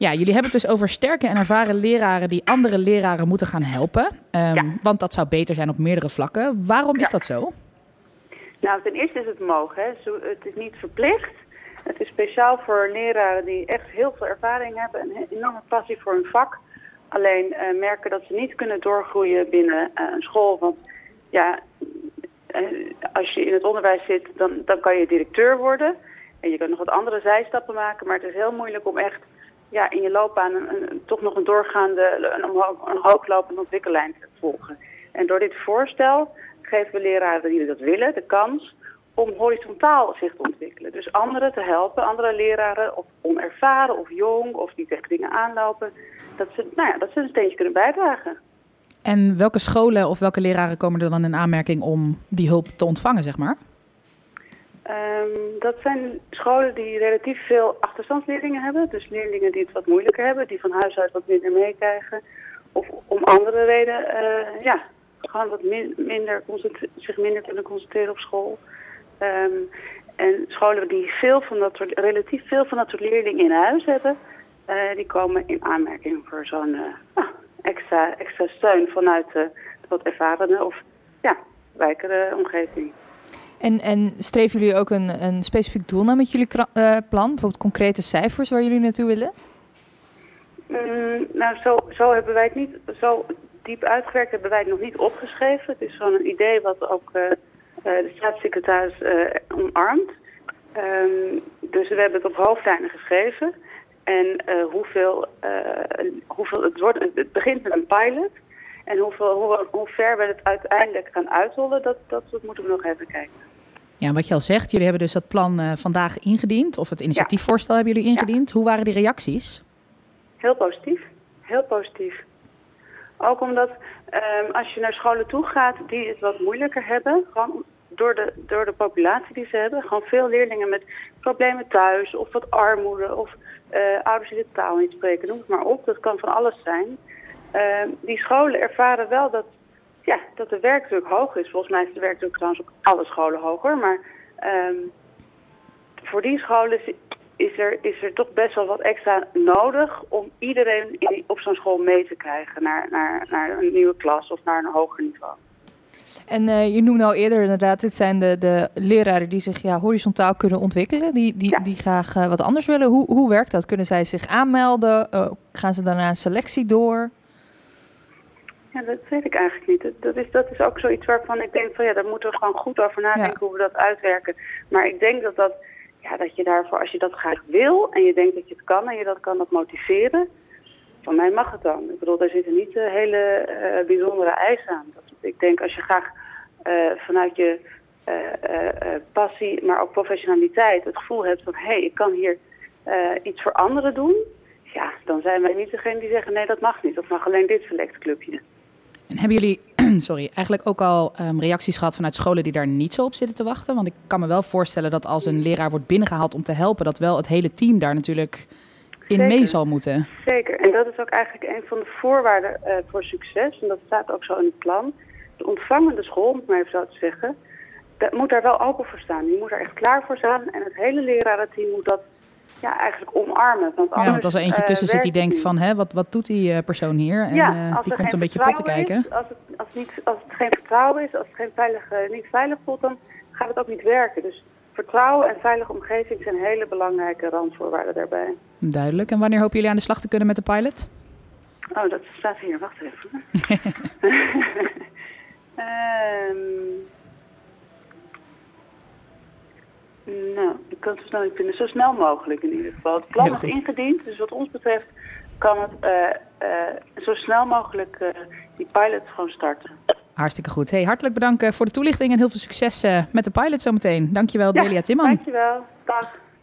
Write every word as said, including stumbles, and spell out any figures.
Ja, jullie hebben het dus over sterke en ervaren leraren die andere leraren moeten gaan helpen. Um, ja. Want dat zou beter zijn op meerdere vlakken. Waarom is ja. dat zo? Nou, ten eerste is het mogen. Hè. Het is niet verplicht. Het is speciaal voor leraren die echt heel veel ervaring hebben en een enorme passie voor hun vak. Alleen uh, merken dat ze niet kunnen doorgroeien binnen uh, een school. Want ja, uh, als je in het onderwijs zit, dan, dan kan je directeur worden. En je kan nog wat andere zijstappen maken. Maar het is heel moeilijk om echt ja, in je loopbaan een, een, toch nog een doorgaande, een, omhoog, een hooglopende ontwikkellijn te volgen. En door dit voorstel geven we leraren die dat willen de kans om horizontaal zich te ontwikkelen. Dus anderen te helpen, andere leraren, of onervaren of jong, of die tegen dingen aanlopen, dat ze, nou ja, dat ze een steentje kunnen bijdragen. En welke scholen of welke leraren komen er dan in aanmerking om die hulp te ontvangen, zeg maar? Um, dat zijn scholen die relatief veel achterstandsleerlingen hebben. Dus leerlingen die het wat moeilijker hebben, die van huis uit wat minder meekrijgen. Of om andere redenen, uh, ja, gewoon wat min, minder zich minder kunnen concentreren op school. Um, en scholen die veel van dat soort, relatief veel van dat soort leerlingen in huis hebben, uh, die komen in aanmerking voor zo'n uh, uh, extra, extra steun vanuit uh, de wat ervarene of ja, wijkere omgeving. En, en streven jullie ook een, een specifiek doel na met jullie kra- uh, plan? Bijvoorbeeld concrete cijfers waar jullie naartoe willen? Mm, nou, zo, zo hebben wij het niet, zo diep uitgewerkt hebben wij het nog niet opgeschreven. Het is gewoon een idee wat ook uh, uh, de staatssecretaris uh, omarmt. Um, dus we hebben het op hoofdlijnen geschreven. En uh, hoeveel, uh, hoeveel het wordt, het begint met een pilot. En hoeveel, hoe, hoe ver we het uiteindelijk gaan uitrollen, dat, dat, dat moeten we nog even kijken. Ja, wat je al zegt, jullie hebben dus dat plan uh, vandaag ingediend. Of het initiatiefvoorstel ja. hebben jullie ingediend. Ja. Hoe waren die reacties? Heel positief. Heel positief. Ook omdat um, als je naar scholen toe gaat die het wat moeilijker hebben, gewoon door de, door de populatie die ze hebben, gewoon veel leerlingen met problemen thuis of wat armoede of uh, ouders die de taal niet spreken, noem het maar op. Dat kan van alles zijn. Uh, die scholen ervaren wel dat, ja, dat de werkdruk hoog is. Volgens mij is de werkdruk trouwens op alle scholen hoger. Maar um, voor die scholen is er, is er toch best wel wat extra nodig om iedereen in, op zo'n school mee te krijgen naar, naar, naar een nieuwe klas of naar een hoger niveau. En uh, je noemde al eerder inderdaad, dit zijn de, de leraren die zich ja, horizontaal kunnen ontwikkelen, die, die, ja. die graag uh, wat anders willen. Hoe, hoe werkt dat? Kunnen zij zich aanmelden? Uh, gaan ze daarna een selectie door? Ja, dat weet ik eigenlijk niet. Dat is, dat is ook zoiets waarvan ik denk van ja, daar moeten we gewoon goed over nadenken ja. hoe we dat uitwerken. Maar ik denk dat, dat, ja, dat je daarvoor, als je dat graag wil en je denkt dat je het kan en je dat kan dat motiveren, van mij mag het dan. Ik bedoel, daar zitten niet uh, hele uh, bijzondere eisen aan. Dat, ik denk als je graag uh, vanuit je uh, uh, uh, passie, maar ook professionaliteit het gevoel hebt van hé, hey, ik kan hier uh, iets voor anderen doen. Ja, dan zijn wij niet degene die zeggen nee, dat mag niet. Dat mag alleen dit select clubje. En hebben jullie sorry, eigenlijk ook al um, reacties gehad vanuit scholen die daar niet zo op zitten te wachten? Want ik kan me wel voorstellen dat als een leraar wordt binnengehaald om te helpen, dat wel het hele team daar natuurlijk in Zeker. mee zal moeten. Zeker, en dat is ook eigenlijk een van de voorwaarden uh, voor succes. En dat staat ook zo in het plan. De ontvangende school, om het maar even zo te zeggen, dat moet daar wel open voor staan. Die moet er echt klaar voor staan. En het hele lerarenteam moet dat ja, eigenlijk omarmen. Want, anders, ja, want als er eentje tussen uh, zit die denkt van, hè, wat, wat doet die uh, persoon hier? En ja, uh, die komt een beetje pot te kijken. Is, als, het, als, het niet, als het geen vertrouwen is, als het geen veilige, niet veilig voelt, dan gaat het ook niet werken. Dus vertrouwen en veilige omgeving zijn hele belangrijke randvoorwaarden daarbij. Duidelijk. En wanneer hopen jullie aan de slag te kunnen met de pilot? Oh, dat staat hier. Wacht even. um, nou, ik kan het zo snel niet vinden. Zo snel mogelijk in ieder geval. Het plan is ingediend, dus wat ons betreft kan het uh, uh, zo snel mogelijk uh, die pilot gewoon starten. Hartstikke goed. Hey, hartelijk bedankt voor de toelichting en heel veel succes uh, met de pilot zometeen. Dankjewel, ja, Delia Timman. Dankjewel. Dag.